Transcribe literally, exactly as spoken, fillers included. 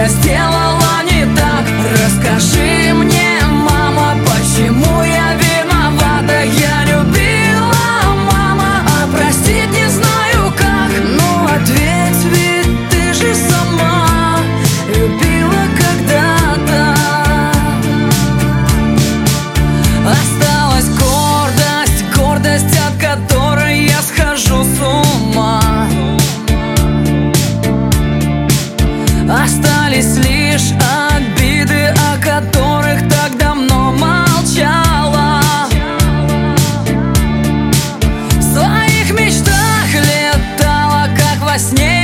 сделала не так? Расскажи мне, мама, почему я виновата? Я любила, мама, а простить не знаю как. Ну ответь, ведь ты же сама любила когда-то. Осталась гордость, гордость, от которой я схожу с ума. Остались лишь обиды, о которых так давно молчала. В своих мечтах летала, как во сне.